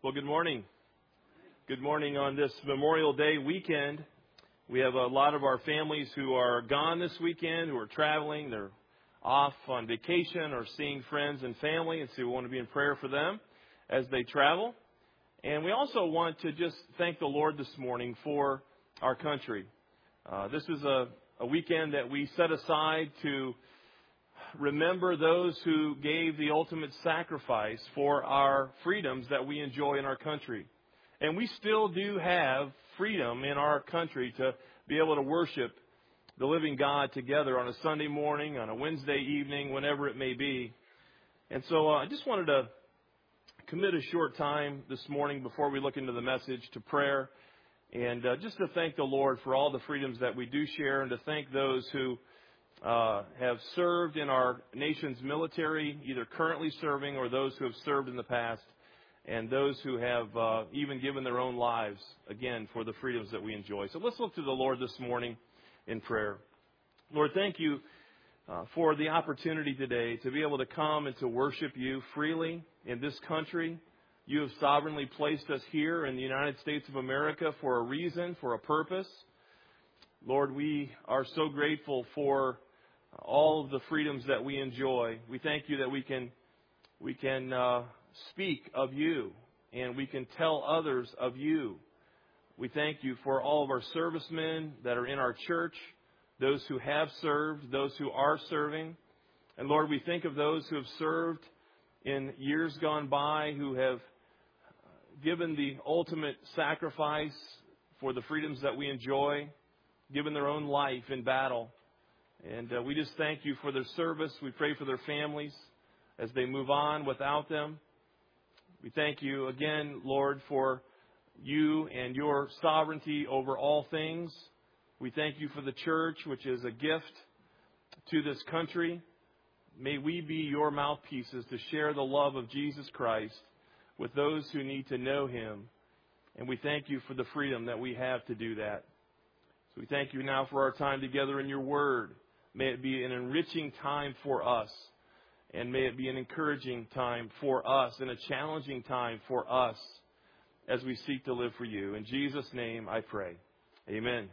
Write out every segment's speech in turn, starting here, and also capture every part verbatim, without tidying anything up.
Well, good morning. Good morning on this Memorial Day weekend. We have a lot of our families who are gone this weekend, who are traveling. They're off on vacation or seeing friends and family, and so we want to be in prayer for them as they travel. And we also want to just thank the Lord this morning for our country. Uh, this is a, a weekend that we set aside to remember those who gave the ultimate sacrifice for our freedoms that we enjoy in our country. And we still do have freedom in our country to be able to worship the living God together on a Sunday morning, on a Wednesday evening, whenever it may be. And so uh, I just wanted to commit a short time this morning before we look into the message to prayer, and uh, just to thank the Lord for all the freedoms that we do share, and to thank those who Uh, have served in our nation's military, either currently serving or those who have served in the past, and those who have uh, even given their own lives, again, for the freedoms that we enjoy. So let's look to the Lord this morning in prayer. Lord, thank you uh, for the opportunity today to be able to come and to worship you freely in this country. You have sovereignly placed us here in the United States of America for a reason, for a purpose. Lord, we are so grateful for all of the freedoms that we enjoy. We thank you that we can we can uh, speak of you, and we can tell others of you. We thank you for all of our servicemen that are in our church, those who have served, those who are serving. And Lord, we think of those who have served in years gone by, who have given the ultimate sacrifice for the freedoms that we enjoy, given their own life in battle. And uh, we just thank you for their service. We pray for their families as they move on without them. We thank you again, Lord, for you and your sovereignty over all things. We thank you for the church, which is a gift to this country. May we be your mouthpieces to share the love of Jesus Christ with those who need to know him. And we thank you for the freedom that we have to do that. So we thank you now for our time together in your word. May it be an enriching time for us, and may it be an encouraging time for us and a challenging time for us as we seek to live for you. In Jesus' name I pray. Amen.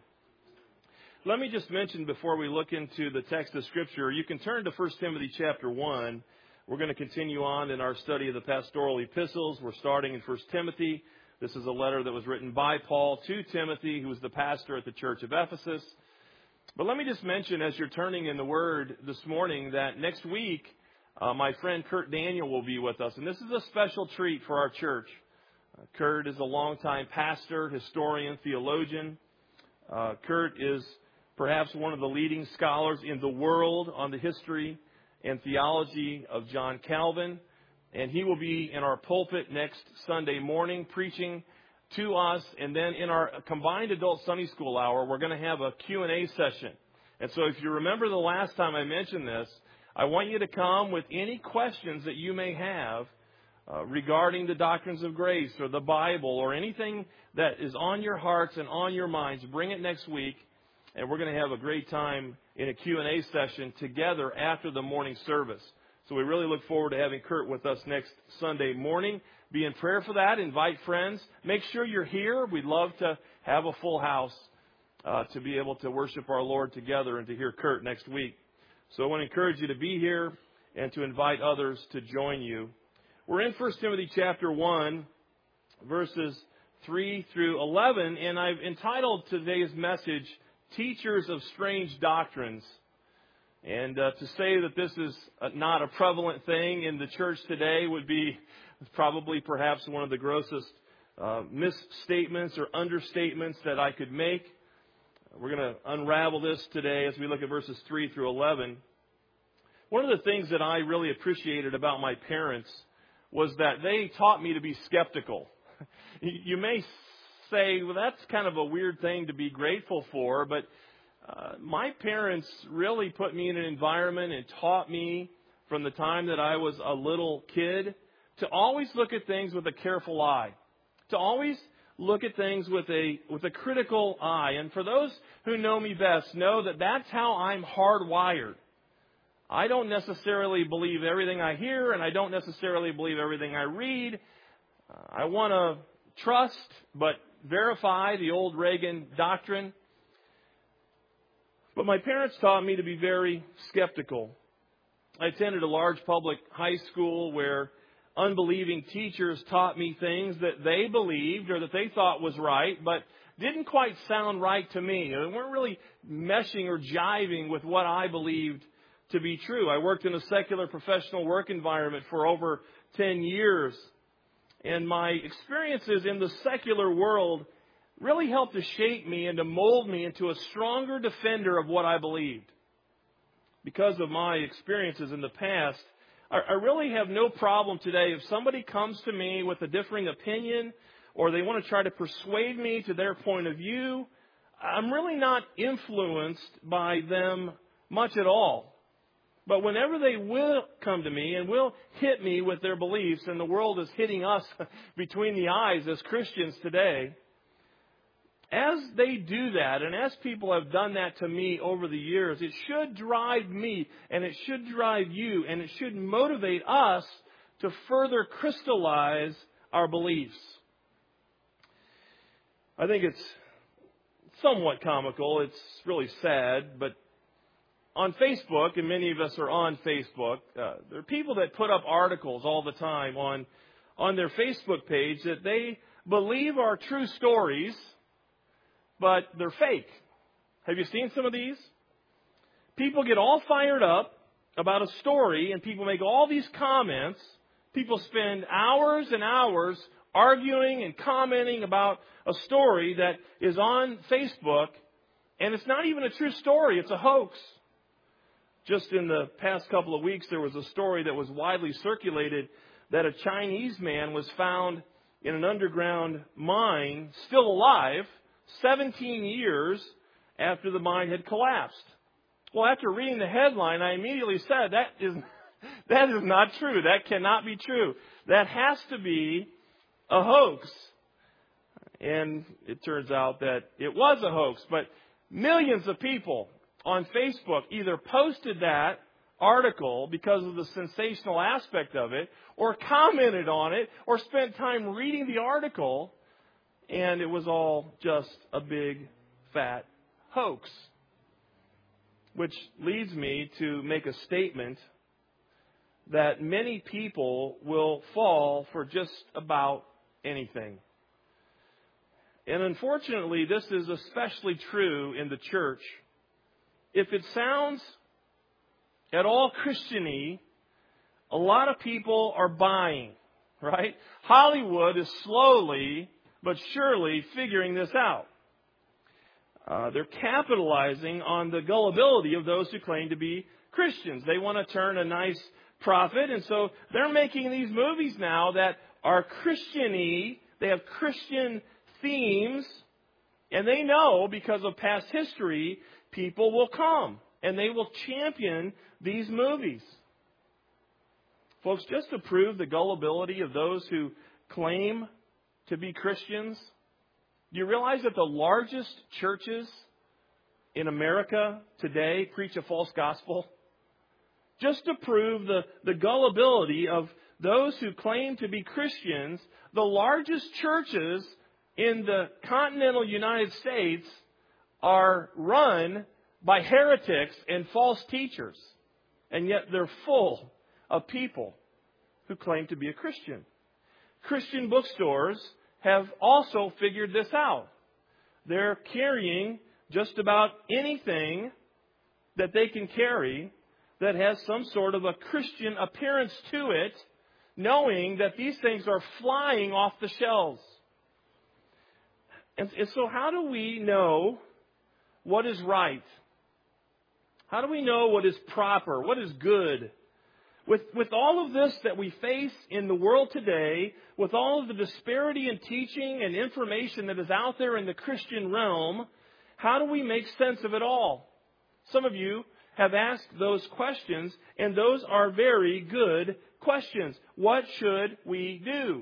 Let me just mention before we look into the text of Scripture, you can turn to First Timothy chapter one. We're going to continue on in our study of the pastoral epistles. We're starting in First Timothy. This is a letter that was written by Paul to Timothy, who was the pastor at the church of Ephesus. But let me just mention, as you're turning in the Word this morning, that next week, uh, my friend Kurt Daniel will be with us. And this is a special treat for our church. Uh, Kurt is a longtime pastor, historian, theologian. Uh, Kurt is perhaps one of the leading scholars in the world on the history and theology of John Calvin. And he will be in our pulpit next Sunday morning preaching to us. And then in our combined adult Sunday school hour, we're going to have a Q and A session. And so if you remember the last time I mentioned this, I want you to come with any questions that you may have uh, regarding the doctrines of grace or the Bible or anything that is on your hearts and on your minds. Bring it next week, and we're going to have a great time in a Q and A session together after the morning service. So we really look forward to having Kurt with us next Sunday morning. Be in prayer for that. Invite friends. Make sure you're here. We'd love to have a full house uh, to be able to worship our Lord together and to hear Kurt next week. So I want to encourage you to be here and to invite others to join you. We're in First Timothy chapter one, verses three through eleven, and I've entitled today's message, Teachers of Strange Doctrines. And uh, to say that this is not a prevalent thing in the church today would be probably perhaps one of the grossest uh, misstatements or understatements that I could make. We're going to unravel this today as we look at verses three through eleven. One of the things that I really appreciated about my parents was that they taught me to be skeptical. You may say, well, that's kind of a weird thing to be grateful for, but Uh, my parents really put me in an environment and taught me from the time that I was a little kid to always look at things with a careful eye, to always look at things with a with a critical eye. And for those who know me best know that that's how I'm hardwired. I don't necessarily believe everything I hear, and I don't necessarily believe everything I read. Uh, I want to trust but verify the old Reagan doctrine. But my parents taught me to be very skeptical. I attended a large public high school where unbelieving teachers taught me things that they believed or that they thought was right, but didn't quite sound right to me. They weren't really meshing or jiving with what I believed to be true. I worked in a secular professional work environment for over ten years. And my experiences in the secular world really helped to shape me and to mold me into a stronger defender of what I believed. Because of my experiences in the past, I, I really have no problem today if somebody comes to me with a differing opinion or they want to try to persuade me to their point of view. I'm really not influenced by them much at all. But whenever they will come to me and will hit me with their beliefs, and the world is hitting us between the eyes as Christians today, as they do that, and as people have done that to me over the years, it should drive me, and it should drive you, and it should motivate us to further crystallize our beliefs. I think it's somewhat comical. It's really sad, but on Facebook, and many of us are on Facebook, uh, there are people that put up articles all the time on, on their Facebook page that they believe are true stories, but they're fake. Have you seen some of these? People get all fired up about a story, and people make all these comments. People spend hours and hours arguing and commenting about a story that is on Facebook, and it's not even a true story. It's a hoax. Just in the past couple of weeks, there was a story that was widely circulated that a Chinese man was found in an underground mine, still alive, seventeen years after the mine had collapsed. Well, after reading the headline, I immediately said, that is, that is not true. That cannot be true. That has to be a hoax. And it turns out that it was a hoax. But millions of people on Facebook either posted that article because of the sensational aspect of it, or commented on it, or spent time reading the article, and it was all just a big, fat hoax. Which leads me to make a statement that many people will fall for just about anything. And unfortunately, this is especially true in the church. If it sounds at all Christian-y, a lot of people are buying, right? Hollywood is slowly but surely figuring this out. Uh, they're capitalizing on the gullibility of those who claim to be Christians. They want to turn a nice profit, and so they're making these movies now that are Christian-y. They have Christian themes, and they know because of past history, people will come and they will champion these movies. Folks, just to prove the gullibility of those who claim to be Christians, do you realize that the largest churches in America today preach a false gospel? Just to prove the, the gullibility of those who claim to be Christians, the largest churches in the continental United States are run by heretics and false teachers. And yet they're full of people who claim to be a Christian. Christian bookstores have also figured this out. They're carrying just about anything that they can carry that has some sort of a Christian appearance to it, knowing that these things are flying off the shelves. And, and so how do we know what is right? How do we know what is proper, what is good? With, with all of this that we face in the world today, with all of the disparity in teaching and information that is out there in the Christian realm, how do we make sense of it all? Some of you have asked those questions, and those are very good questions. What should we do?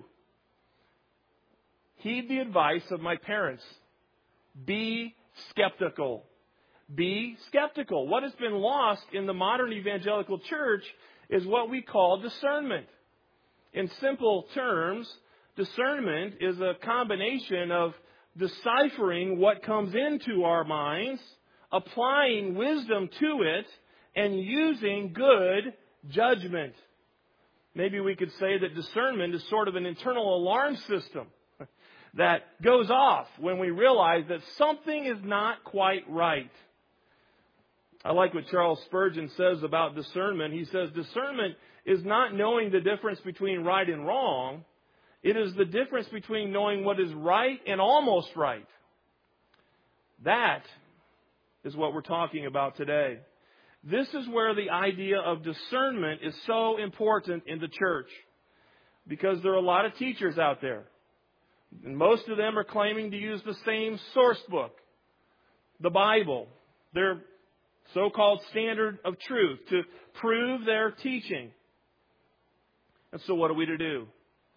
Heed the advice of my parents. Be skeptical. Be skeptical. What has been lost in the modern evangelical church is what we call discernment. In simple terms, discernment is a combination of deciphering what comes into our minds, applying wisdom to it, and using good judgment. Maybe we could say that discernment is sort of an internal alarm system that goes off when we realize that something is not quite right. I like what Charles Spurgeon says about discernment. He says, discernment is not knowing the difference between right and wrong. It is the difference between knowing what is right and almost right. That is what we're talking about today. This is where the idea of discernment is so important in the church, because there are a lot of teachers out there, and most of them are claiming to use the same source book, the Bible, their so-called standard of truth, to prove their teaching. And so what are we to do?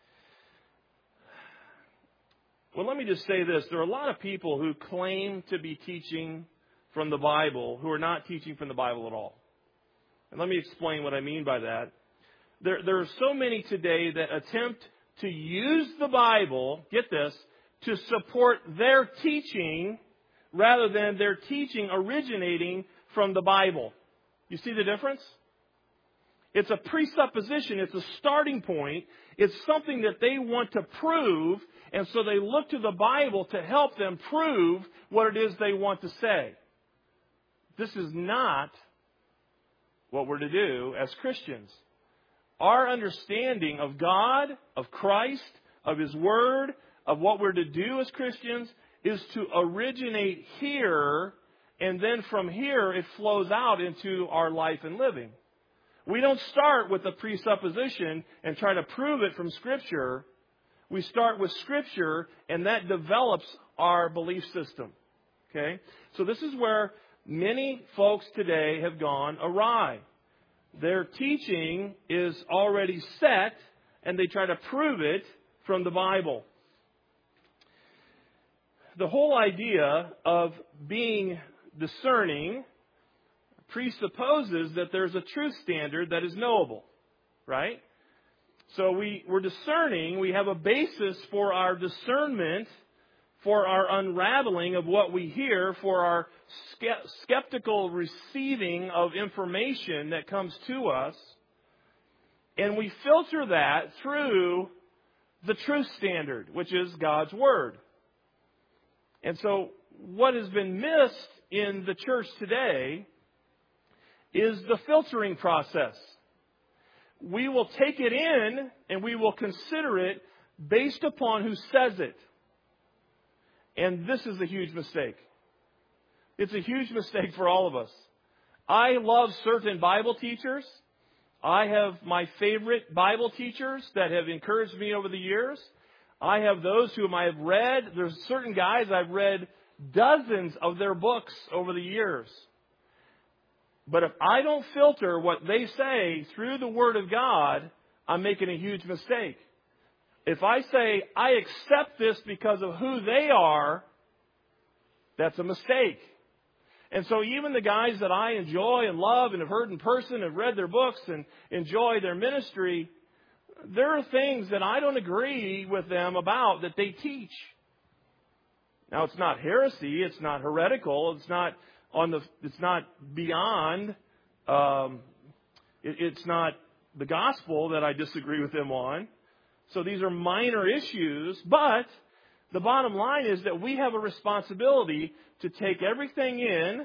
Well, let me just say this. There are a lot of people who claim to be teaching from the Bible who are not teaching from the Bible at all. And let me explain what I mean by that. There, there are so many today that attempt to use the Bible, get this, to support their teaching rather than their teaching originating from the Bible. You see the difference? It's a presupposition. It's a starting point. It's something that they want to prove, and so they look to the Bible to help them prove what it is they want to say. This is not what we're to do as Christians. Our understanding of God, of Christ, of His Word, of what we're to do as Christians is to originate here, and then from here it flows out into our life and living. We don't start with a presupposition and try to prove it from Scripture. We start with Scripture, and that develops our belief system. Okay? So this is where many folks today have gone awry. Their teaching is already set, and they try to prove it from the Bible. The whole idea of being discerning presupposes that there's a truth standard that is knowable, right? So we, we're discerning, we have a basis for our discernment, for our unraveling of what we hear, for our skeptical receiving of information that comes to us. And we filter that through the truth standard, which is God's Word. And so what has been missed in the church today is the filtering process. We will take it in and we will consider it based upon who says it. And this is a huge mistake. It's a huge mistake for all of us. I love certain Bible teachers. I have my favorite Bible teachers that have encouraged me over the years. I have those whom I have read. There's certain guys I've read dozens of their books over the years. But if I don't filter what they say through the Word of God, I'm making a huge mistake. If I say, I accept this because of who they are, that's a mistake. And so even the guys that I enjoy and love and have heard in person, have read their books and enjoy their ministry, there are things that I don't agree with them about that they teach. Now, it's not heresy. It's not heretical. It's not on the. It's not beyond. Um, it, it's not the gospel that I disagree with them on. So these are minor issues, but the bottom line is that we have a responsibility to take everything in,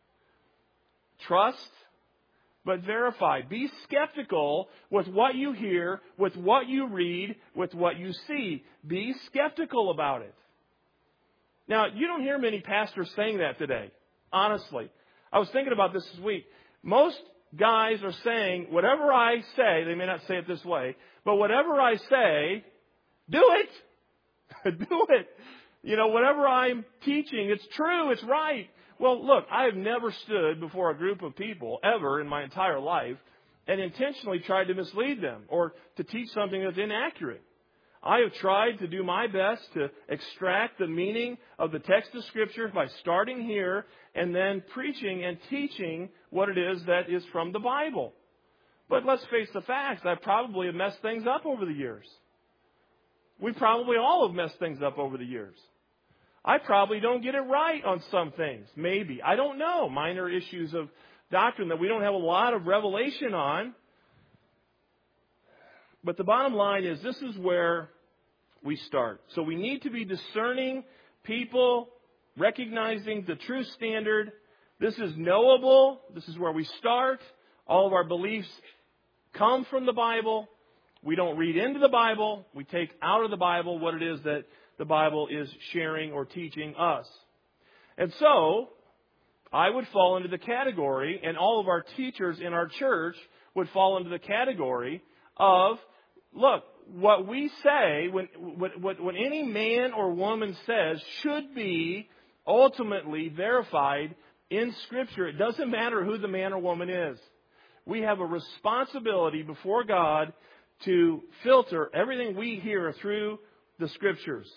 trust, but verify. Be skeptical with what you hear, with what you read, with what you see. Be skeptical about it. Now, you don't hear many pastors saying that today, honestly. I was thinking about this this week. Most guys are saying, whatever I say, they may not say it this way, but whatever I say, do it. Do it. You know, whatever I'm teaching, it's true, it's right. Well, look, I have never stood before a group of people ever in my entire life and intentionally tried to mislead them or to teach something that's inaccurate. I have tried to do my best to extract the meaning of the text of Scripture by starting here and then preaching and teaching what it is that is from the Bible. But let's face the facts. I probably have messed things up over the years. We probably all have messed things up over the years. I probably don't get it right on some things. Maybe. I don't know. Minor issues of doctrine that we don't have a lot of revelation on. But the bottom line is this is where we start. So we need to be discerning people, recognizing the true standard. This is knowable. This is where we start. All of our beliefs come from the Bible. We don't read into the Bible. We take out of the Bible what it is that the Bible is sharing or teaching us. And so, I would fall into the category, and all of our teachers in our church would fall into the category of, look, what we say, when, when, when any man or woman says, should be ultimately verified in Scripture. It doesn't matter who the man or woman is. We have a responsibility before God to filter everything we hear through the Scriptures.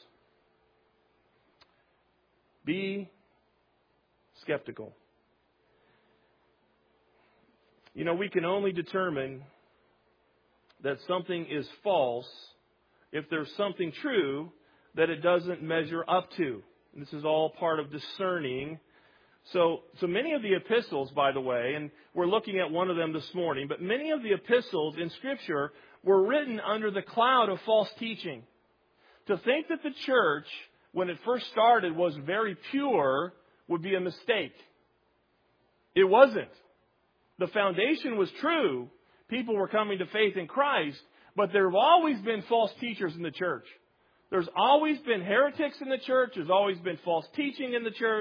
Be skeptical. You know, we can only determine that something is false if there's something true that it doesn't measure up to. And this is all part of discerning. So, so many of the epistles, by the way, and we're looking at one of them this morning, but many of the epistles in Scripture were written under the cloud of false teaching. To think that the church, when it first started, was very pure would be a mistake. It wasn't. The foundation was true. People were coming to faith in Christ, but there have always been false teachers in the church. There's always been heretics in the church. There's always been false teaching in the church.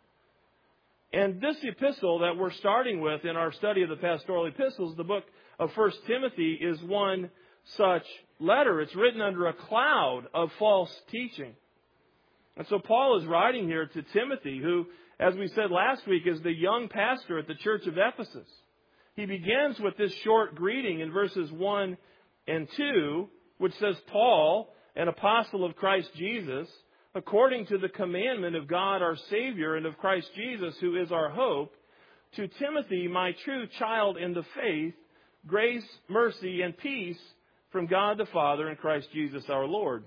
And this epistle that we're starting with in our study of the pastoral epistles, the book of First Timothy, is one such letter. It's written under a cloud of false teaching. And so Paul is writing here to Timothy, who, as we said last week, is the young pastor at the church of Ephesus. He begins with this short greeting in verses one and two, which says, Paul, an apostle of Christ Jesus, according to the commandment of God our Savior and of Christ Jesus, who is our hope, to Timothy, my true child in the faith, grace, mercy, and peace from God the Father and Christ Jesus our Lord.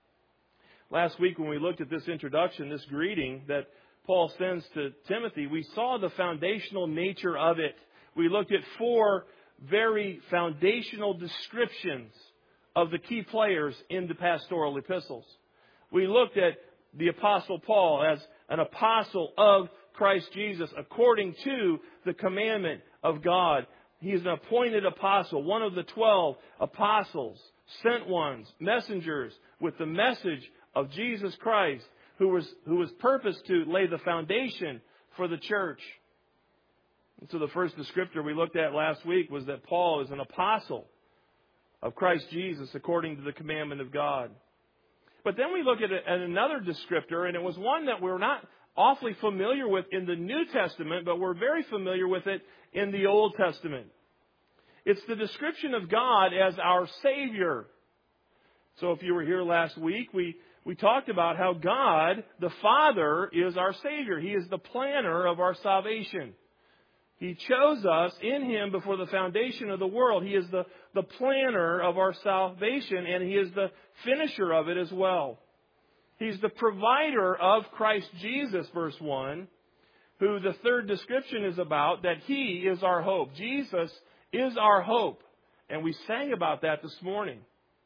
Last week when we looked at this introduction, this greeting that Paul sends to Timothy, we saw the foundational nature of it. We looked at four very foundational descriptions of the key players in the pastoral epistles. We looked at the Apostle Paul as an apostle of Christ Jesus according to the commandment of God. He is an appointed apostle, one of the twelve apostles, sent ones, messengers with the message of Jesus Christ, who was, who was purposed to lay the foundation for the church. And so the first descriptor we looked at last week was that Paul is an apostle of Christ Jesus according to the commandment of God. But then we look at, a, at another descriptor, and it was one that we're not awfully familiar with in the New Testament, but we're very familiar with it in the Old Testament. It's the description of God as our Savior. So if you were here last week, we, we talked about how God, the Father, is our Savior. He is the planner of our salvation. He chose us in Him before the foundation of the world. He is the, the planner of our salvation, and He is the finisher of it as well. He's the provider of Christ Jesus, verse one, who the third description is about, that He is our hope. Jesus is our hope. And we sang about that this morning.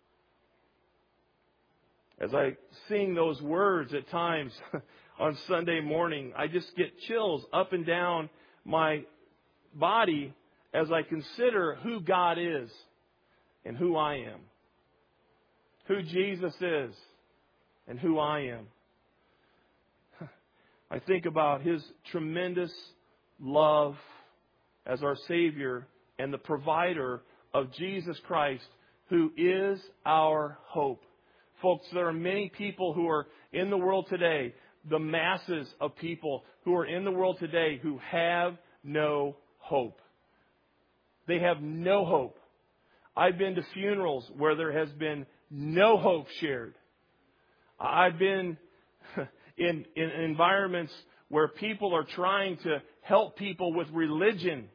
As I sing those words at times on Sunday morning, I just get chills up and down my body as I consider who God is and who I am. Who Jesus is and who I am. I think about His tremendous love as our Savior and the provider of Jesus Christ, who is our hope. Folks, there are many people who are in the world today, the masses of people who are in the world today who have no hope. They have no hope. I've been to funerals where there has been no hope shared. I've been in, in environments where people are trying to help people with religion.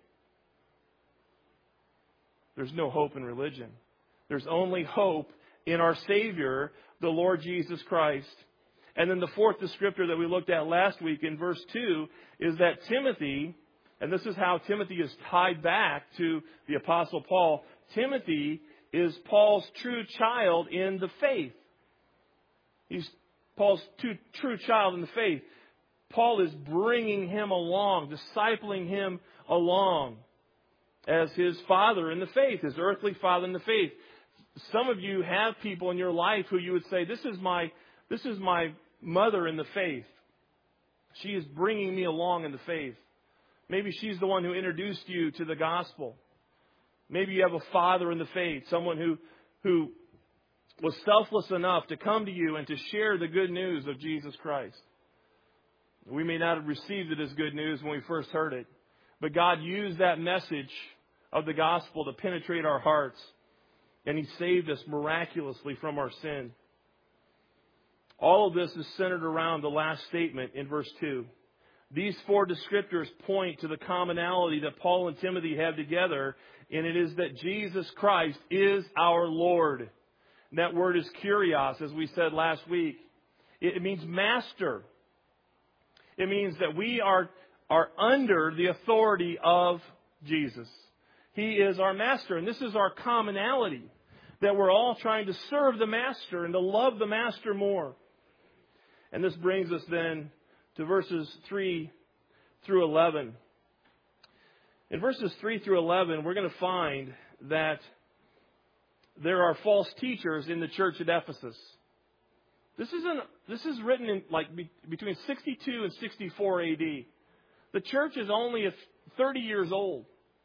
There's no hope in religion. There's only hope in our Savior, the Lord Jesus Christ. And then the fourth descriptor that we looked at last week in verse two is that Timothy, and this is how Timothy is tied back to the Apostle Paul, Timothy is Paul's true child in the faith. He's Paul's true, true child in the faith. Paul is bringing him along, discipling him along as his father in the faith, his earthly father in the faith. Some of you have people in your life who you would say, this is my, this is my mother in the faith. She is bringing me along in the faith. Maybe she's the one who introduced you to the gospel. Maybe you have a father in the faith, someone who, who was selfless enough to come to you and to share the good news of Jesus Christ. We may not have received it as good news when we first heard it, but God used that message of the gospel to penetrate our hearts, and He saved us miraculously from our sin. All of this is centered around the last statement in verse two. These four descriptors point to the commonality that Paul and Timothy have together, and it is that Jesus Christ is our Lord. And that word is kurios, as we said last week. It means master. It means that we are, are under the authority of Jesus. He is our master, and this is our commonality, that we're all trying to serve the master and to love the master more. And this brings us then to verses three through eleven. In verses three through eleven, we're going to find that there are false teachers in the church at Ephesus. This is an, this is written in like be, between sixty-two and sixty-four A D. The church is only thirty years old.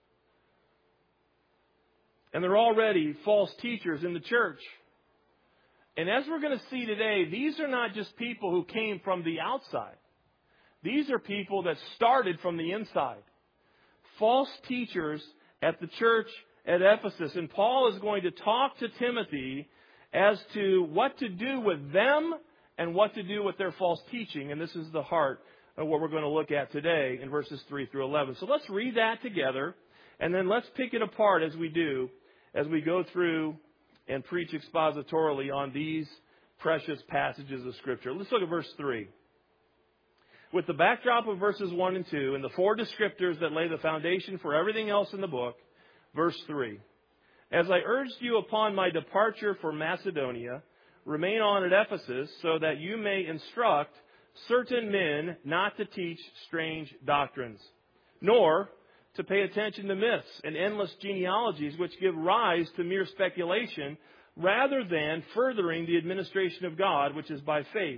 And there are already false teachers in the church. And as we're going to see today, these are not just people who came from the outside. These are people that started from the inside. False teachers at the church at Ephesus. And Paul is going to talk to Timothy as to what to do with them and what to do with their false teaching. And this is the heart of what we're going to look at today in verses three through eleven. So let's read that together, and then let's pick it apart as we do, as we go through and preach expositorily on these precious passages of Scripture. Let's look at verse three. With the backdrop of verses one and two and the four descriptors that lay the foundation for everything else in the book, verse three. As I urged you upon my departure for Macedonia, remain on at Ephesus so that you may instruct certain men not to teach strange doctrines, nor to pay attention to myths and endless genealogies which give rise to mere speculation, rather than furthering the administration of God, which is by faith.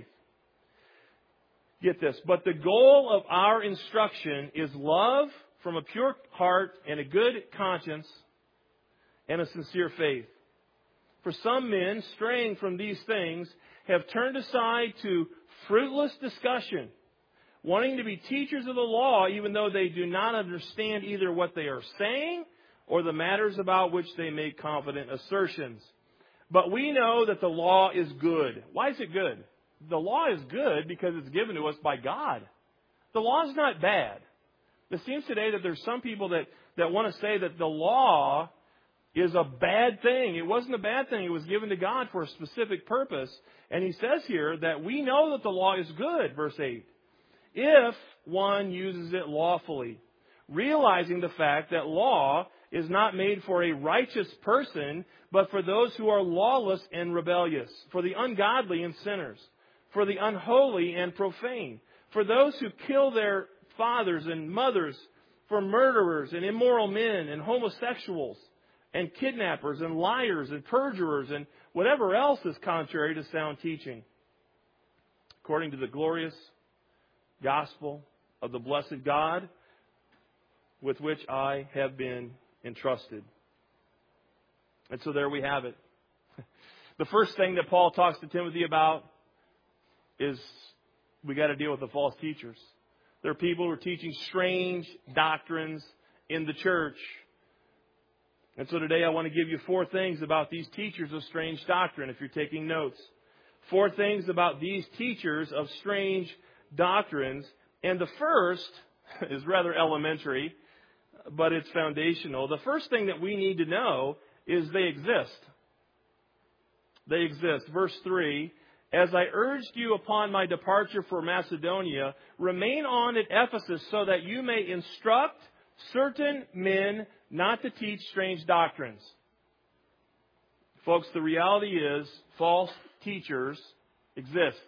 Get this. But the goal of our instruction is love from a pure heart and a good conscience and a sincere faith. For some men, straying from these things, have turned aside to fruitless discussion, wanting to be teachers of the law, even though they do not understand either what they are saying or the matters about which they make confident assertions. But we know that the law is good. Why is it good? The law is good because it's given to us by God. The law is not bad. It seems today that there's some people that, that want to say that the law is a bad thing. It wasn't a bad thing. It was given to God for a specific purpose. And he says here that we know that the law is good, verse eight, if one uses it lawfully, realizing the fact that law is not made for a righteous person, but for those who are lawless and rebellious, for the ungodly and sinners, for the unholy and profane, for those who kill their fathers and mothers, for murderers and immoral men and homosexuals and kidnappers and liars and perjurers and whatever else is contrary to sound teaching, according to the glorious gospel of the blessed God with which I have been entrusted. And so there we have it. The first thing that Paul talks to Timothy about is we got to deal with the false teachers. There are people who are teaching strange doctrines in the church. And so today I want to give you four things about these teachers of strange doctrine, if you're taking notes. Four things about these teachers of strange doctrines. And the first is rather elementary, but it's foundational. The first thing that we need to know is they exist. They exist. Verse three, as I urged you upon my departure for Macedonia, remain on at Ephesus so that you may instruct certain men not to teach strange doctrines. Folks, the reality is false teachers exist.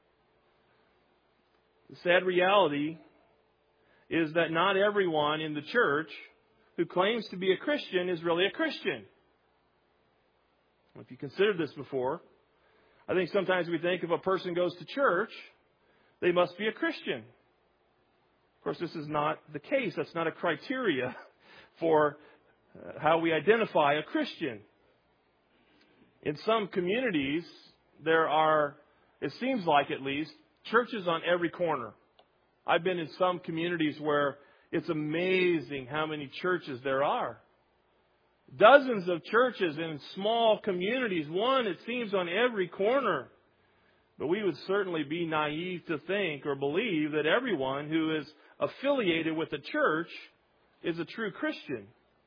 The sad reality is that not everyone in the church who claims to be a Christian is really a Christian. If you considered this before, I think sometimes we think if a person goes to church, they must be a Christian. Of course, this is not the case. That's not a criteria for how we identify a Christian. In some communities, there are, it seems like at least, churches on every corner. I've been in some communities where it's amazing how many churches there are. Dozens of churches in small communities, one, it seems, on every corner. But we would certainly be naive to think or believe that everyone who is affiliated with the church is a true Christian.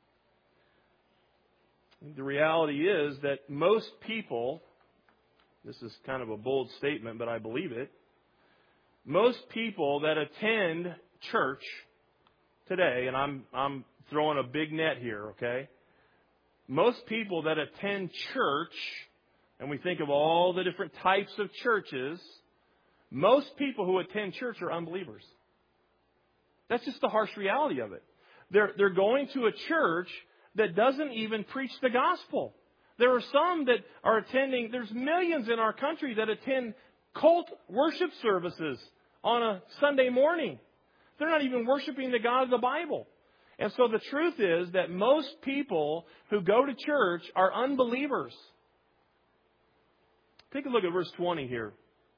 The reality is that most people, this is kind of a bold statement, but I believe it, most people that attend church today, and I'm I'm throwing a big net here, okay? Most people that attend church, and we think of all the different types of churches, most people who attend church are unbelievers. That's just the harsh reality of it. They're, they're going to a church that doesn't even preach the gospel. There are some that are attending, there's millions in our country that attend cult worship services on a Sunday morning. They're not even worshiping the God of the Bible. And so the truth is that most people who go to church are unbelievers. Take a look at verse twenty here.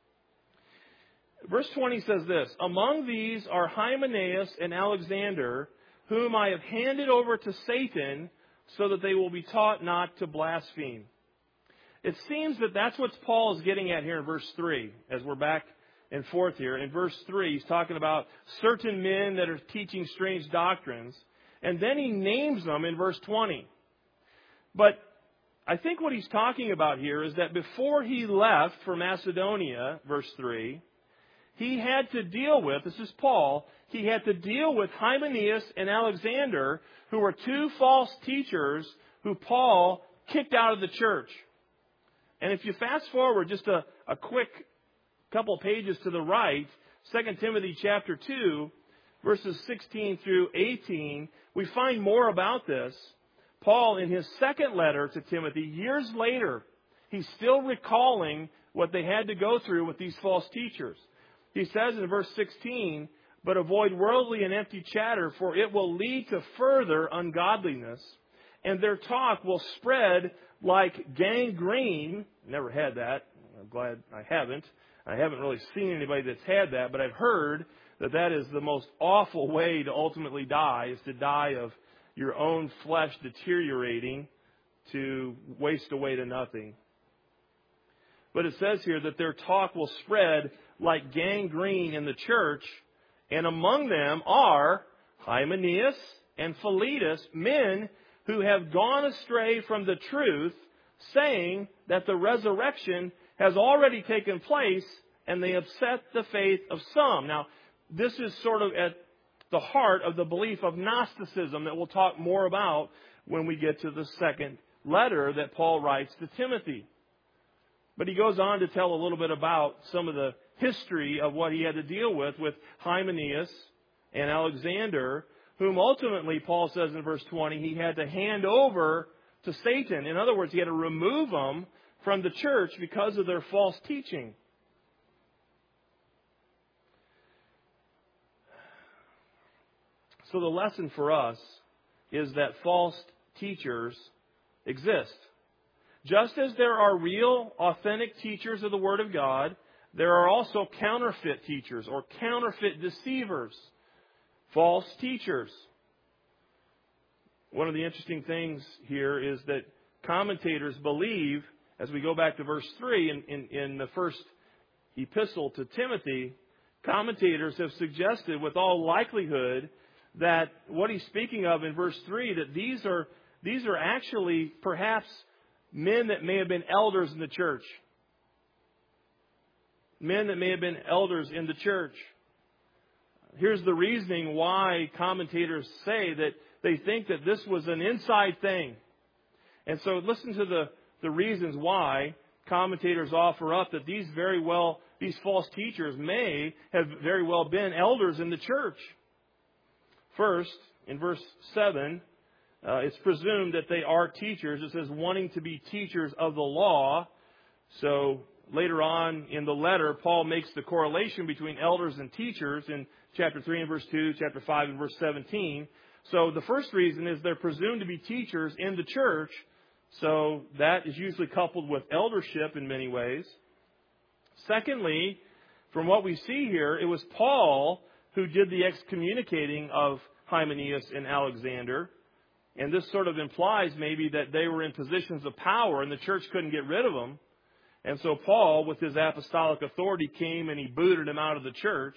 Verse twenty says this, among these are Hymenaeus and Alexander, whom I have handed over to Satan so that they will be taught not to blaspheme. It seems that that's what Paul is getting at here in verse three, as we're back and forth here. In verse three, he's talking about certain men that are teaching strange doctrines. And then he names them in verse twenty. But I think what he's talking about here is that before he left for Macedonia, verse three, he had to deal with, this is Paul, he had to deal with Hymenaeus and Alexander, who were two false teachers who Paul kicked out of the church. And if you fast forward just a, a quick couple pages to the right, Second Timothy chapter two, verses sixteen through eighteen, we find more about this. Paul, in his second letter to Timothy, years later, he's still recalling what they had to go through with these false teachers. He says in verse sixteen, but avoid worldly and empty chatter, for it will lead to further ungodliness, and their talk will spread like gangrene. Never had that. I'm glad I haven't. I haven't really seen anybody that's had that, but I've heard that that is the most awful way to ultimately die, is to die of your own flesh deteriorating to waste away to nothing. But it says here that their talk will spread like gangrene in the church, and among them are Hymenaeus and Philetus, men who have gone astray from the truth, saying that the resurrection has already taken place, and they upset the faith of some. Now, this is sort of at the heart of the belief of Gnosticism that we'll talk more about when we get to the second letter that Paul writes to Timothy. But he goes on to tell a little bit about some of the history of what he had to deal with with Hymenaeus and Alexander, whom ultimately, Paul says in verse twenty, he had to hand over to Satan. In other words, he had to remove them from the church because of their false teaching. So the lesson for us is that false teachers exist. Just as there are real, authentic teachers of the Word of God, there are also counterfeit teachers or counterfeit deceivers, false teachers. One of the interesting things here is that commentators believe, as we go back to verse three in, in, in the first epistle to Timothy, commentators have suggested with all likelihood that what he's speaking of in verse three, that these are these are actually perhaps men that may have been elders in the church. Men that may have been elders in the church. Here's the reasoning why commentators say that they think that this was an inside thing. And so listen to the, the reasons why commentators offer up that these very well, these false teachers may have very well been elders in the church. First, in verse seven, uh, it's presumed that they are teachers. It says wanting to be teachers of the law. So later on in the letter, Paul makes the correlation between elders and teachers in chapter three and verse two, chapter five and verse seventeen. So the first reason is they're presumed to be teachers in the church. So that is usually coupled with eldership in many ways. Secondly, from what we see here, it was Paul who did the excommunicating of Hymenaeus and Alexander. And this sort of implies maybe that they were in positions of power and the church couldn't get rid of them. And so Paul, with his apostolic authority, came and he booted them out of the church.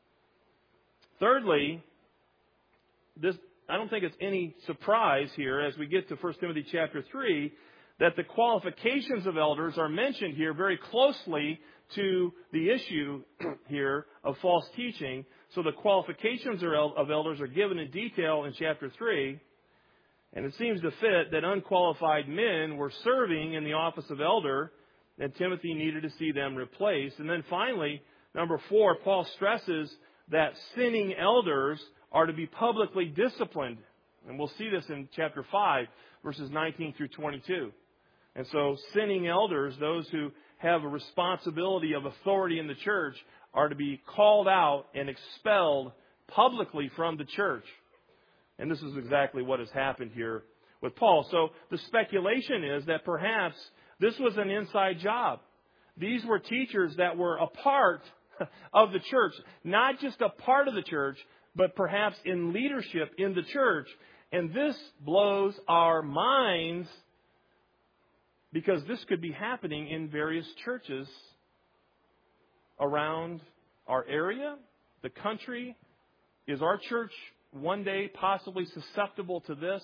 Thirdly, this I don't think it's any surprise here as we get to First Timothy chapter three that the qualifications of elders are mentioned here very closely to the issue here of false teaching. So the qualifications of elders are given in detail in chapter three. And it seems to fit that unqualified men were serving in the office of elder, and Timothy needed to see them replaced. And then finally, number four, Paul stresses that sinning elders are to be publicly disciplined. And we'll see this in chapter five, verses nineteen through twenty-two. And so sinning elders, those who have a responsibility of authority in the church, are to be called out and expelled publicly from the church. And this is exactly what has happened here with Paul. So the speculation is that perhaps this was an inside job. These were teachers that were a part of the church, not just a part of the church, but perhaps in leadership in the church. And this blows our minds because this could be happening in various churches around our area, the country. Is our church one day possibly susceptible to this?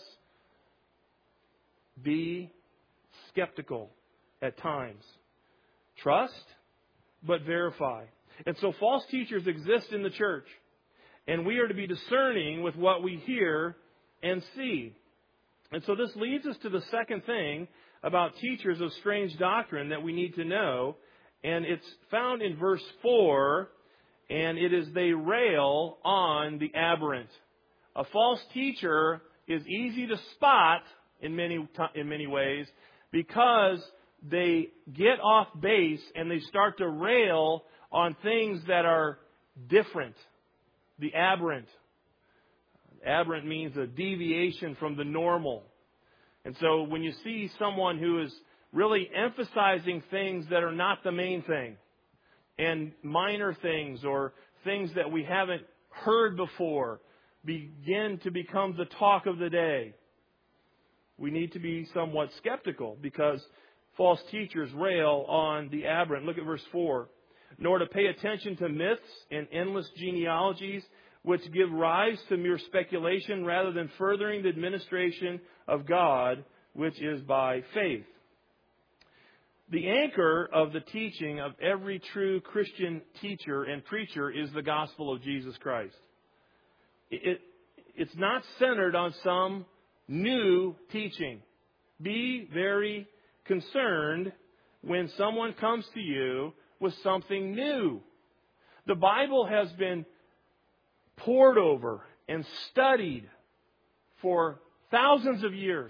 Be skeptical at times. Trust, but verify. And so false teachers exist in the church. And we are to be discerning with what we hear and see. And so this leads us to the second thing about teachers of strange doctrine that we need to know. And it's found in verse four. And it is they rail on the aberrant. A false teacher is easy to spot in many in many ways because they get off base and they start to rail on things that are different. The aberrant. Aberrant means a deviation from the normal. And so when you see someone who is really emphasizing things that are not the main thing, and minor things or things that we haven't heard before begin to become the talk of the day, we need to be somewhat skeptical because false teachers rail on the aberrant. Look at verse four. Nor to pay attention to myths and endless genealogies, which give rise to mere speculation rather than furthering the administration of God, which is by faith. The anchor of the teaching of every true Christian teacher and preacher is the gospel of Jesus Christ. It, it's not centered on some new teaching. Be very concerned when someone comes to you with something new. The Bible has been pored over and studied for thousands of years.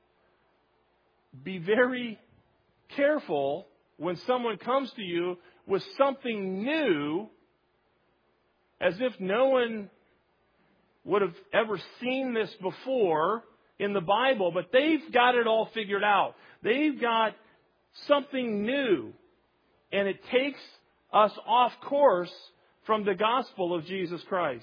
Be very careful when someone comes to you with something new, as if no one would have ever seen this before in the Bible, but they've got it all figured out. They've got something new, and it takes us off course from the gospel of Jesus Christ.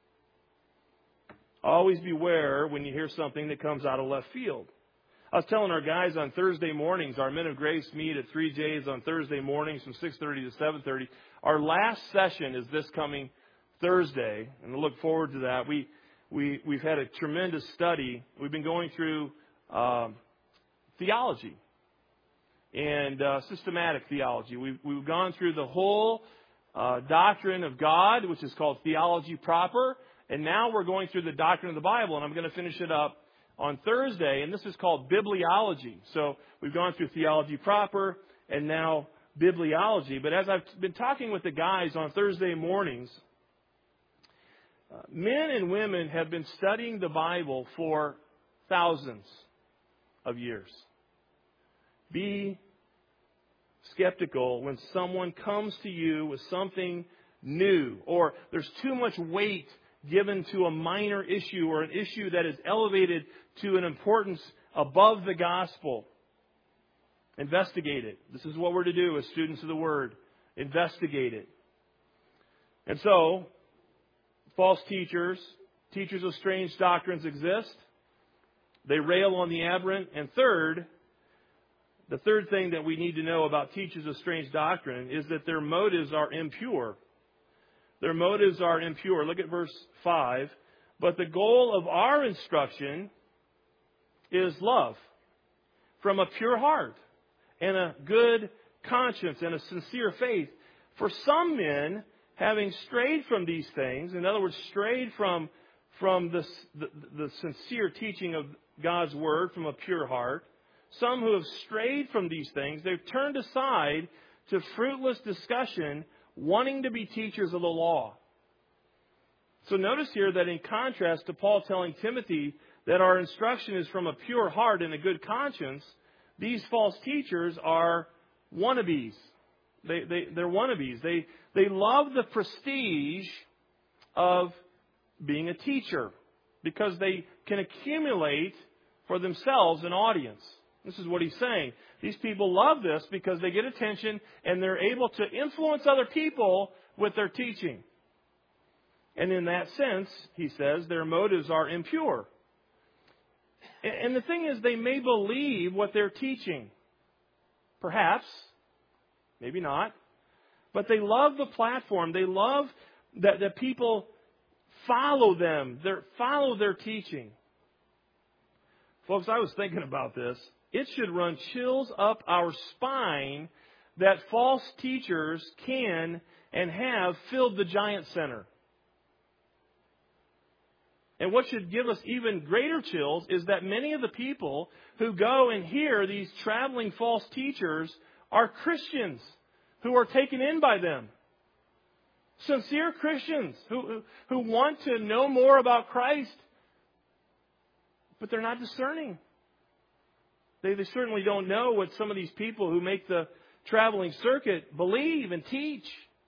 Always beware when you hear something that comes out of left field. I was telling our guys on Thursday mornings, our Men of Grace meet at three J's on Thursday mornings from six thirty to seven thirty. Our last session is this coming Thursday, and I look forward to that. We, we, we've had a tremendous study. We've been going through um, theology. and uh, systematic theology. We've, we've gone through the whole uh, doctrine of God, which is called theology proper, and now we're going through the doctrine of the Bible, and I'm going to finish it up on Thursday, and this is called bibliology. So we've gone through theology proper, and now bibliology. But as I've been talking with the guys on Thursday mornings, uh, men and women have been studying the Bible for thousands of years. Be skeptical when someone comes to you with something new, or there's too much weight given to a minor issue or an issue that is elevated to an importance above the gospel. Investigate it. This is what we're to do as students of the Word. Investigate it. And so, false teachers, teachers of strange doctrines exist. They rail on the aberrant. And third, the third thing that we need to know about teachers of strange doctrine is that their motives are impure. Their motives are impure. Look at verse five. But the goal of our instruction is love from a pure heart and a good conscience and a sincere faith. For some men, having strayed from these things, in other words, strayed from, from the, the, the sincere teaching of God's Word from a pure heart, some who have strayed from these things, they've turned aside to fruitless discussion, wanting to be teachers of the law. So notice here that in contrast to Paul telling Timothy that our instruction is from a pure heart and a good conscience, these false teachers are wannabes. They, they, they're wannabes. They, they love the prestige of being a teacher because they can accumulate for themselves an audience. This is what he's saying. These people love this because they get attention and they're able to influence other people with their teaching. And in that sense, he says, their motives are impure. And the thing is, they may believe what they're teaching. Perhaps. Maybe not. But they love the platform. They love that, that people follow them. They follow their teaching. Folks, I was thinking about this. It should run chills up our spine that false teachers can and have filled the Giant Center. And what should give us even greater chills is that many of the people who go and hear these traveling false teachers are Christians who are taken in by them. Sincere Christians who, who want to know more about Christ, but they're not discerning. They, they certainly don't know what some of these people who make the traveling circuit believe and teach.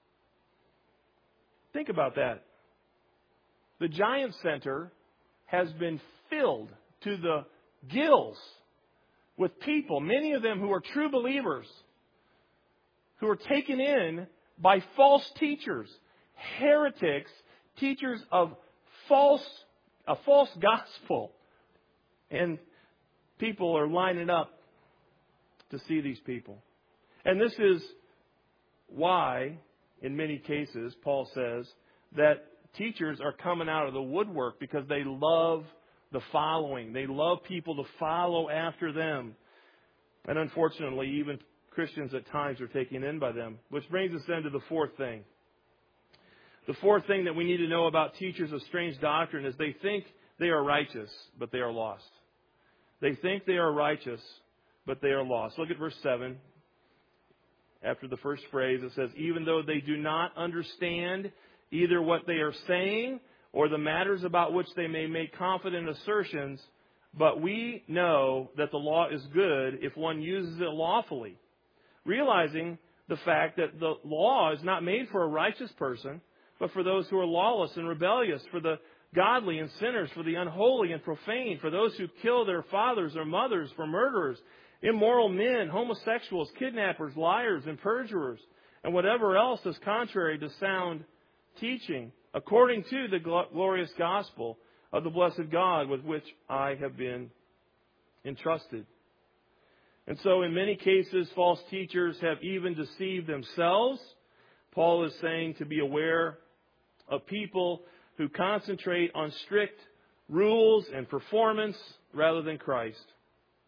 Think about that. The Giant Center has been filled to the gills with people, many of them who are true believers, who are taken in by false teachers, heretics, teachers of false, a false gospel. And people are lining up to see these people. And this is why, in many cases, Paul says that teachers are coming out of the woodwork because they love the following. They love people to follow after them. And unfortunately, even Christians at times are taken in by them. Which brings us then to the fourth thing. The fourth thing that we need to know about teachers of strange doctrine is they think they are righteous, but they are lost. They think they are righteous, but they are lost. Look at verse seven. After the first phrase, it says, even though they do not understand either what they are saying or the matters about which they may make confident assertions, but we know that the law is good if one uses it lawfully. Realizing the fact that the law is not made for a righteous person, but for those who are lawless and rebellious, for the godly and sinners, for the unholy and profane, for those who kill their fathers or mothers, for murderers, immoral men, homosexuals, kidnappers, liars, and perjurers, and whatever else is contrary to sound teaching, according to the glorious gospel of the blessed God with which I have been entrusted. And so in many cases, false teachers have even deceived themselves. Paul is saying to be aware of people who concentrate on strict rules and performance rather than Christ.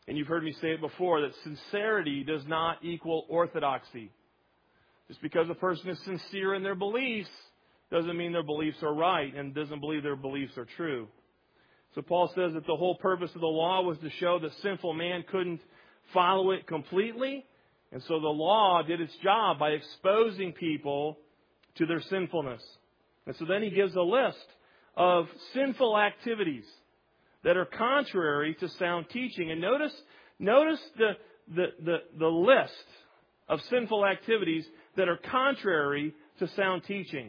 And you've heard me say it before, that sincerity does not equal orthodoxy. Just because a person is sincere in their beliefs doesn't mean their beliefs are right and doesn't believe their beliefs are true. So Paul says that the whole purpose of the law was to show that sinful man couldn't follow it completely. And so the law did its job by exposing people to their sinfulness. And so then he gives a list of sinful activities that are contrary to sound teaching. And notice, notice the, the, the, the list of sinful activities that are contrary to sound teaching.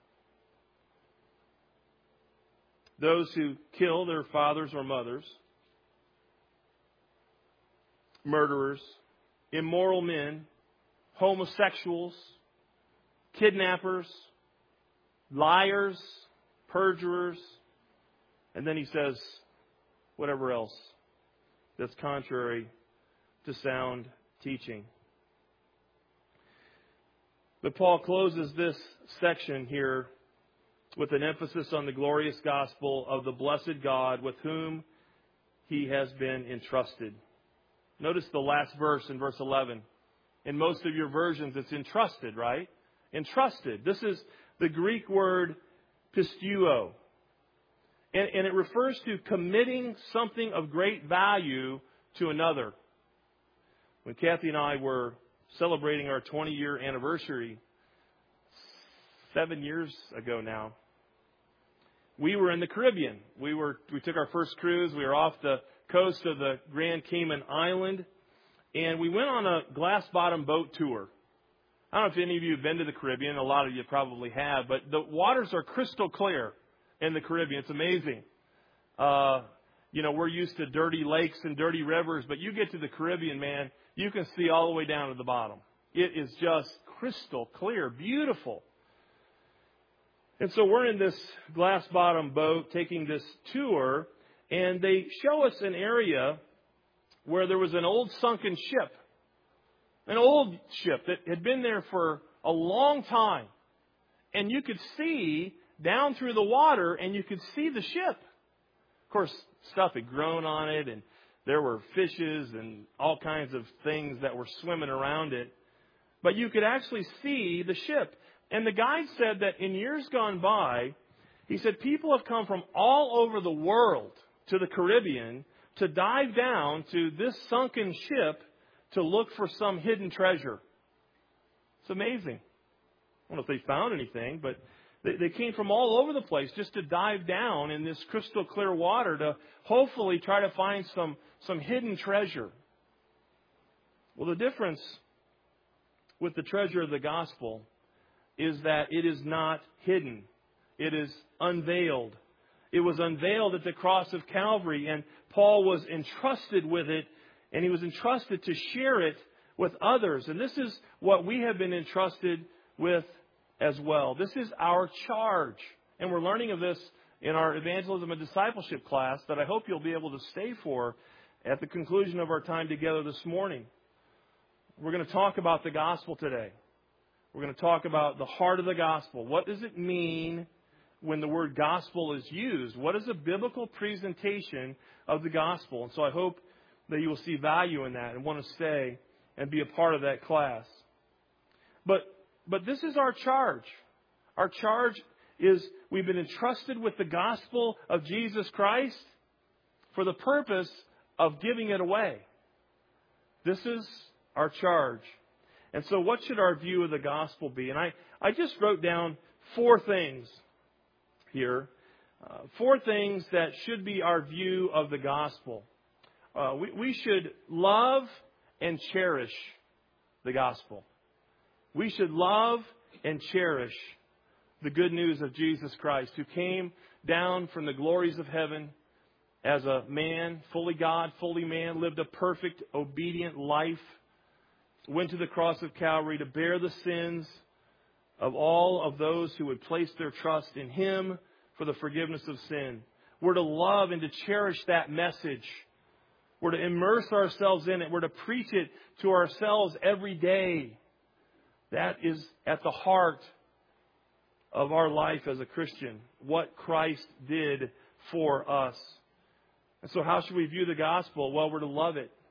Those who kill their fathers or mothers, murderers, immoral men, homosexuals, kidnappers, liars, perjurers, and then he says whatever else that's contrary to sound teaching. But Paul closes this section here with an emphasis on the glorious gospel of the blessed God with whom he has been entrusted. Notice the last verse in verse eleven. In most of your versions, it's entrusted, right? Entrusted. This is the Greek word pisteuo. And, and it refers to committing something of great value to another. When Kathy and I were celebrating our twenty-year anniversary, seven years ago now, we were in the Caribbean. We were we took our first cruise. We were off the coast of the Grand Cayman Island, and we went on a glass-bottom boat tour. I don't know if any of you have been to the Caribbean. A lot of you probably have, but the waters are crystal clear in the Caribbean. It's amazing. Uh, you know, we're used to dirty lakes and dirty rivers, but you get to the Caribbean, man, you can see all the way down to the bottom. It is just crystal clear, beautiful. And so we're in this glass-bottom boat taking this tour, and they show us an area where there was an old sunken ship, an old ship that had been there for a long time. And you could see down through the water, and you could see the ship. Of course, stuff had grown on it, and there were fishes and all kinds of things that were swimming around it. But you could actually see the ship. And the guide said that in years gone by, he said people have come from all over the world to the Caribbean to dive down to this sunken ship to look for some hidden treasure. It's amazing. I don't know if they found anything, but they, they came from all over the place just to dive down in this crystal clear water to hopefully try to find some, some hidden treasure. Well, the difference with the treasure of the gospel is that it is not hidden. It is unveiled. It was unveiled at the cross of Calvary, and Paul was entrusted with it, and he was entrusted to share it with others. And this is what we have been entrusted with as well. This is our charge. And we're learning of this in our evangelism and discipleship class that I hope you'll be able to stay for at the conclusion of our time together this morning. We're going to talk about the gospel today. We're going to talk about the heart of the gospel. What does it mean when the word gospel is used? What is a biblical presentation of the gospel? And so I hope that you will see value in that and want to stay and be a part of that class. But but this is our charge. Our charge is we've been entrusted with the gospel of Jesus Christ for the purpose of giving it away. This is our charge. And so what should our view of the gospel be? And I, I just wrote down four things here. Uh, four things that should be our view of the gospel. Uh, we, we should love and cherish the gospel. We should love and cherish the good news of Jesus Christ, who came down from the glories of heaven as a man, fully God, fully man, lived a perfect, obedient life, went to the cross of Calvary to bear the sins of all of those who would place their trust in Him for the forgiveness of sin. We're to love and to cherish that message. We're to immerse ourselves in it. We're to preach it to ourselves every day. That is at the heart of our life as a Christian, what Christ did for us. And so how should we view the gospel? Well, we're to love it.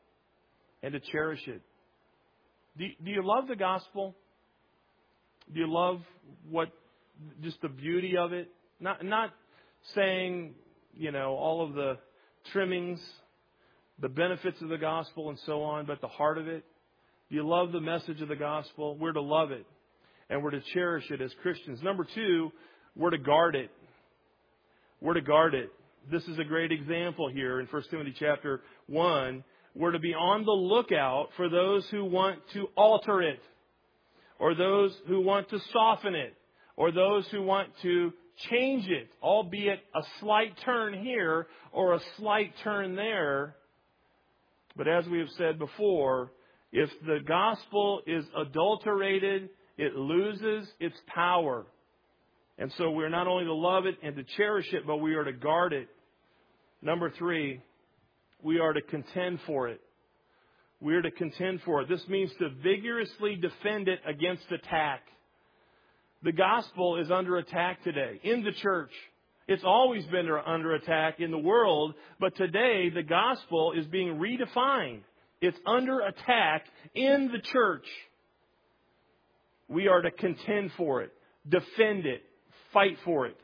and to cherish it. Do, do you love the gospel? Do you love what, just the beauty of it? Not, not saying, you know, all of the trimmings, the benefits of the gospel and so on, but the heart of it. Do you love the message of the gospel? We're to love it, and we're to cherish it as Christians. Number two, we're to guard it. We're to guard it. This is a great example here in First Timothy chapter one. We're to be on the lookout for those who want to alter it, or those who want to soften it, or those who want to change it, albeit a slight turn here or a slight turn there. But as we have said before, if the gospel is adulterated, it loses its power. And so we're not only to love it and to cherish it, but we are to guard it. Number three, we are to contend for it. We are to contend for it. This means to vigorously defend it against attack. The gospel is under attack today in the church. It's always been under attack in the world, but today the gospel is being redefined. It's under attack in the church. We are to contend for it, defend it, fight for it.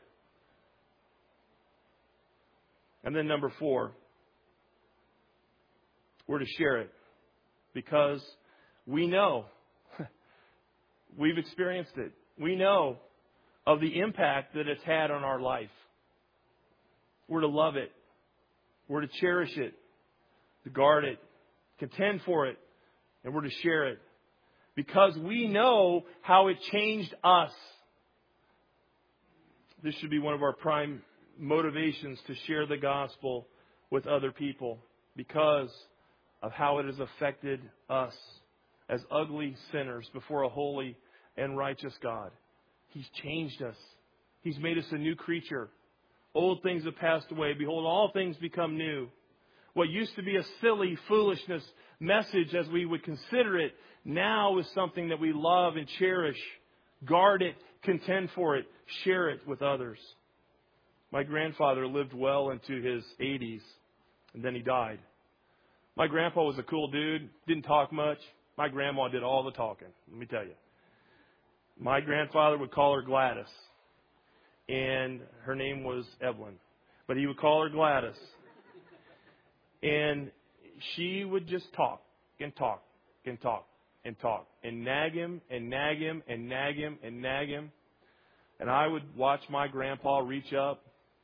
And then number four, we're to share it because we know, we've experienced it. We know of the impact that it's had on our life. We're to love it. We're to cherish it, to guard it, contend for it, and we're to share it because we know how it changed us. This should be one of our prime motivations to share the gospel with other people because of how it has affected us as ugly sinners before a holy and righteous God. He's changed us. He's made us a new creature. Old things have passed away. Behold, all things become new. What used to be a silly foolishness message as we would consider it, now is something that we love and cherish. Guard it, contend for it, share it with others. My grandfather lived well into his eighties, and then he died. My grandpa was a cool dude, didn't talk much. My grandma did all the talking, let me tell you. My grandfather would call her Gladys, and her name was Evelyn, but he would call her Gladys. And she would just talk and talk and talk and talk and nag him and nag him and nag him and nag him. And I would watch my grandpa reach up,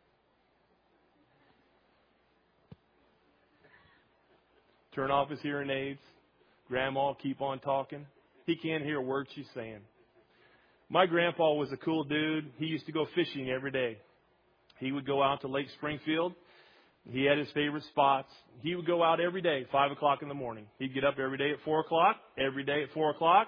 turn off his hearing aids. Grandma, keep on talking. He can't hear a word she's saying. My grandpa was a cool dude. He used to go fishing every day. He would go out to Lake Springfield. He had his favorite spots. He would go out every day, five o'clock in the morning. He'd get up every day at four o'clock. Every day at four o'clock,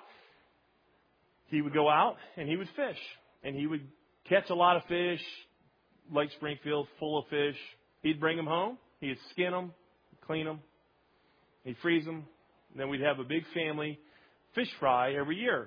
he would go out and he would fish. And he would catch a lot of fish. Lake Springfield full of fish. He'd bring them home. He'd skin them, clean them. He'd freeze them. And then we'd have a big family fish fry every year.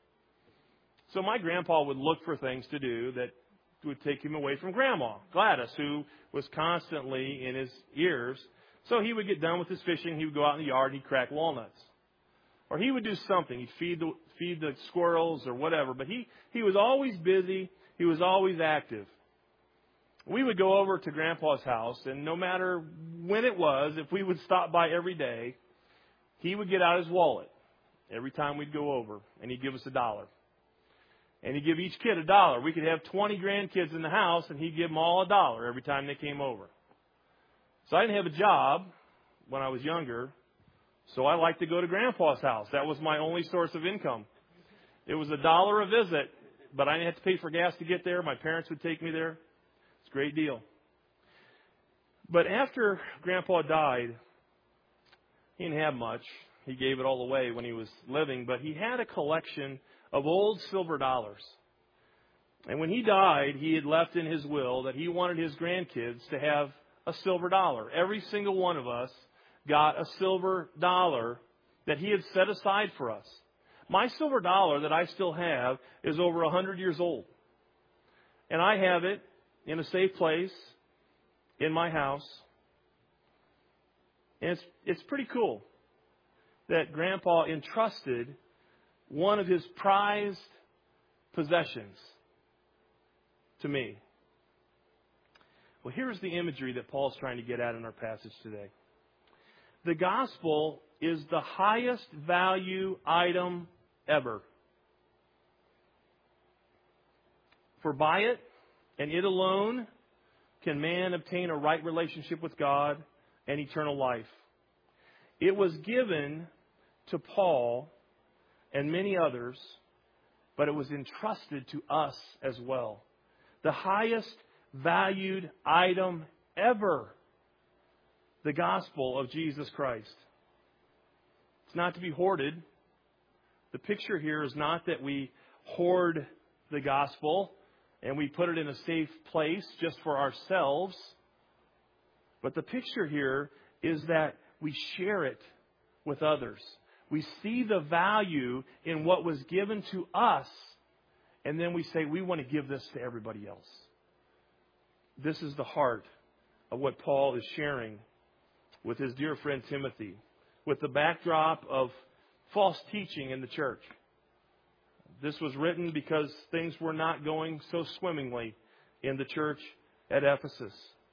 So my grandpa would look for things to do that would take him away from Grandma, Gladys, who was constantly in his ears. So he would get done with his fishing. He would go out in the yard and he'd crack walnuts. Or he would do something. He'd feed the, feed the squirrels or whatever. But he, he was always busy. He was always active. We would go over to Grandpa's house, and no matter when it was, if we would stop by every day, he would get out his wallet every time we'd go over, and he'd give us a dollar. And he'd give each kid a dollar. We could have twenty grandkids in the house, and he'd give them all a dollar every time they came over. So I didn't have a job when I was younger, so I liked to go to Grandpa's house. That was my only source of income. It was a dollar a visit, but I didn't have to pay for gas to get there. My parents would take me there. It's a great deal. But after Grandpa died, he didn't have much. He gave it all away when he was living, but he had a collection of old silver dollars. And when he died, he had left in his will that he wanted his grandkids to have a silver dollar. Every single one of us got a silver dollar that he had set aside for us. My silver dollar that I still have is over one hundred years old. And I have it in a safe place in my house. And it's, it's pretty cool. that Grandpa entrusted one of his prized possessions to me. Well, here's the imagery that Paul's trying to get at in our passage today. The gospel is the highest value item ever. For by it, and it alone, can man obtain a right relationship with God and eternal life. It was given to Paul and many others, but it was entrusted to us as well. The highest valued item ever. The gospel of Jesus Christ. It's not to be hoarded. The picture here is not that we hoard the gospel and we put it in a safe place just for ourselves. But the picture here is that we share it with others. We see the value in what was given to us, and then we say, we want to give this to everybody else. This is the heart of what Paul is sharing with his dear friend Timothy, with the backdrop of false teaching in the church. This was written because things were not going so swimmingly in the church at Ephesus.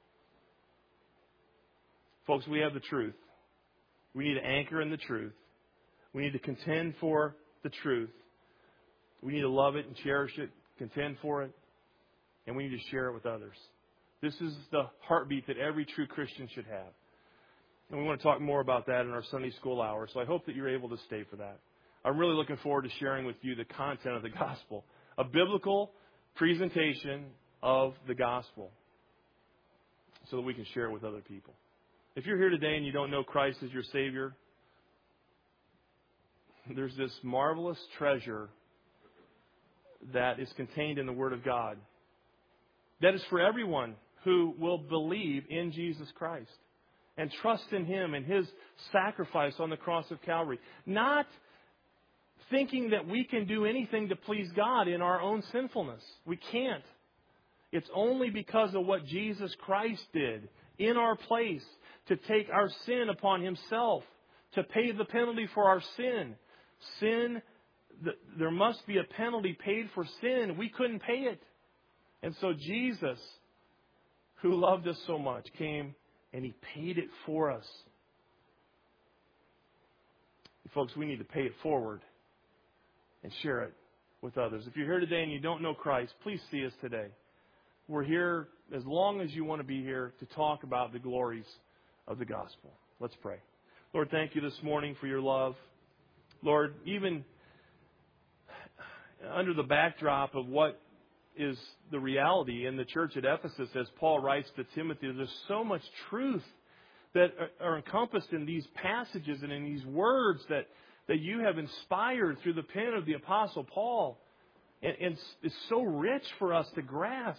Folks, we have the truth. We need to anchor in the truth. We need to contend for the truth. We need to love it and cherish it, contend for it, and we need to share it with others. This is the heartbeat that every true Christian should have. And we want to talk more about that in our Sunday school hour, so I hope that you're able to stay for that. I'm really looking forward to sharing with you the content of the gospel, a biblical presentation of the gospel, so that we can share it with other people. If you're here today and you don't know Christ as your Savior, there's this marvelous treasure that is contained in the Word of God that is for everyone who will believe in Jesus Christ and trust in Him and His sacrifice on the cross of Calvary. Not thinking that we can do anything to please God in our own sinfulness. We can't. It's only because of what Jesus Christ did in our place to take our sin upon Himself, to pay the penalty for our sin. Sin, there must be a penalty paid for sin. We couldn't pay it. And so Jesus, who loved us so much, came and He paid it for us. And folks, we need to pay it forward and share it with others. If you're here today and you don't know Christ, please see us today. We're here as long as you want to be here to talk about the glories of the gospel. Let's pray. Lord, thank you this morning for your love. Lord, even under the backdrop of what is the reality in the church at Ephesus, as Paul writes to Timothy, there's so much truth that are encompassed in these passages and in these words that, that you have inspired through the pen of the Apostle Paul. And, and it's so rich for us to grasp.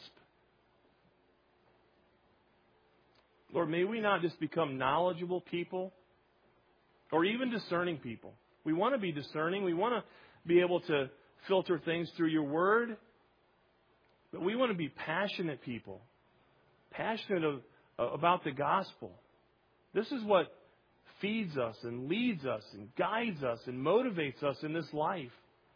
Lord, may we not just become knowledgeable people or even discerning people. We want to be discerning. We want to be able to filter things through your word. But we want to be passionate people, passionate of, uh, about the gospel. This is what feeds us and leads us and guides us and motivates us in this life.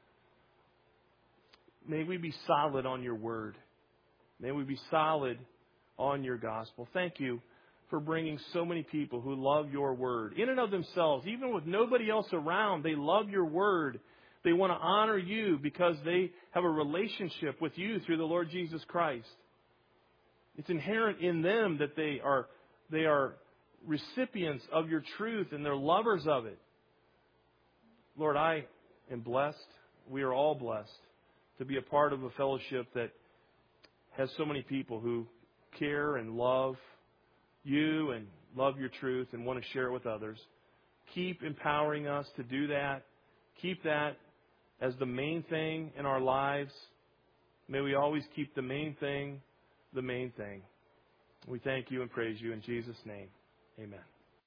May we be solid on your word. May we be solid on your gospel. Thank you for bringing so many people who love your word. In and of themselves, even with nobody else around, they love your word. They want to honor you because they have a relationship with you through the Lord Jesus Christ. It's inherent in them that they are, they are recipients of your truth and they're lovers of it. Lord, I am blessed. We are all blessed to be a part of a fellowship that has so many people who care and love you and love your truth and want to share it with others. Keep empowering us to do that. Keep that as the main thing in our lives. May we always keep the main thing the main thing. We thank you and praise you in Jesus' name. Amen.